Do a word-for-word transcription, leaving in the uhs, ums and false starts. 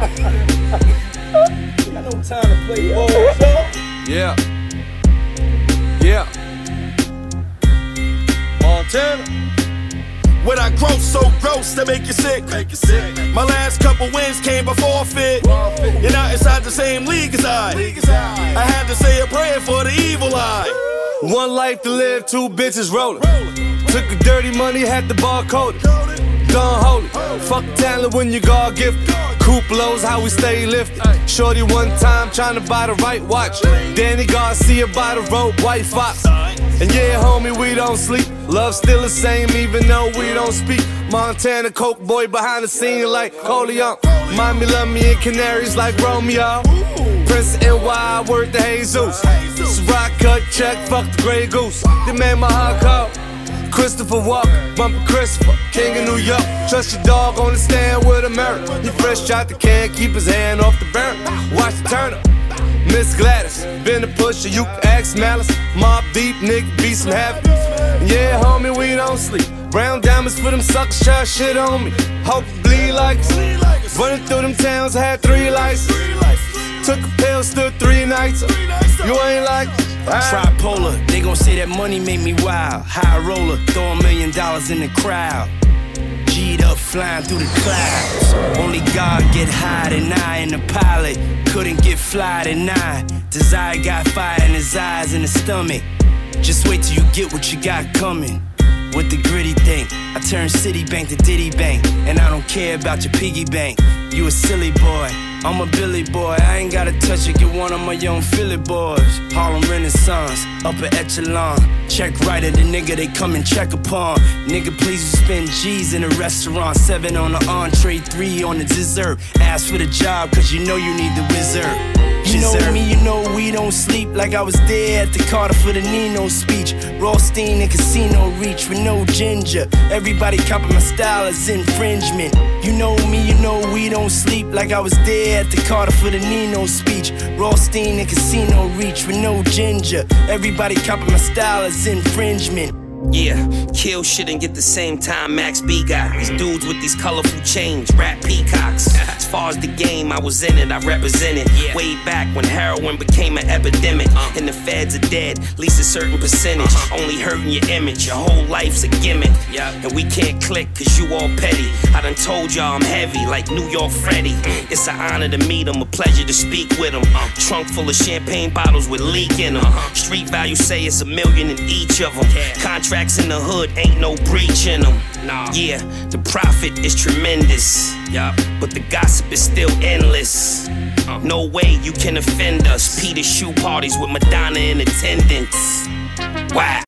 got no time to play ball, so. Yeah. Yeah. Montana. When I grow so gross to make you sick. Make you sick. My last couple wins came before fit. You're not inside the same league as I. I had to say a prayer for the evil eye. One life to live, two bitches rolling. Took the dirty money, had the bar coded. Done holy. Fuck talent when you God gifted. Cupolas, how we stay lifted. Shorty one time trying to buy the right watch. Danny Garcia by the rope, White Fox. And yeah, homie, we don't sleep. Love still the same even though we don't speak. Montana Coke boy behind the scene like Coleon. Mommy love me in Canaries like Romeo. Prince of N Y, word to Jesus. Rock cut check, fuck the Grey Goose. They made my heart cold. Christopher Walker, bumpin' Christopher, King of New York. Trust your dog on the stand with a mirror. He fresh out the can, keep his hand off the barrel. Watch the turn up. Miss Gladys, been a pusher, you can ask Malice. Mob deep, nigga, be some havoc. Yeah, homie, we don't sleep. Brown diamonds for them suckers, try shit on me. Hope you bleed like us. Running through them towns, had three lights. Took a pill, stood three nights. You ain't like Tripolar, they gon' say that money made me wild. High roller, throw a million dollars in the crowd. G'd up, flying through the clouds. Only God get higher than I, and the pilot couldn't get fly than I. Desire got fire in his eyes and his stomach. Just wait till you get what you got coming. What the gritty think? I turn Citibank to Diddy Bank, and I don't care about your piggy bank. You a silly boy, I'm a Billy boy. I ain't gotta touch it, get one of my young Philly boys. Harlem Renaissance, upper echelon. Check right at the nigga they come and check upon. Nigga, please you spend G's in a restaurant. Seven on the entree, three on the dessert. Ask for the job, cause you know you need the wizard. You know me, you know we don't sleep. Like I was there at the Carter for the Nino speech. Rothstein and Casino Reach with no ginger. Everybody copy my style as infringement. You know me, you know we don't sleep. Like I was there at the Carter for the Nino speech. Rothstein and Casino Reach with no ginger. Everybody copy my style as infringement. Yeah, kill shit and get the same time Max B got. These dudes with these colorful chains, rap peacocks. As far as the game, I was in it, I represented. Yeah. Way back when heroin became an epidemic. Uh. And the feds are dead, at least a certain percentage. Uh-huh. Only hurting your image, your whole life's a gimmick. Yeah. And we can't click cause you all petty. I done told y'all I'm heavy like New York Freddy. Mm. It's an honor to meet him, a pleasure to speak with him. Uh. Trunk full of champagne bottles with leak in them. Uh-huh. Street value say it's a million in each of them. Yeah. Contract in the hood, ain't no breach in them. Nah. Yeah, the profit is tremendous. Yup. But the gossip is still endless. Uh. No way you can offend us. Peter shoe parties with Madonna in attendance. Wow.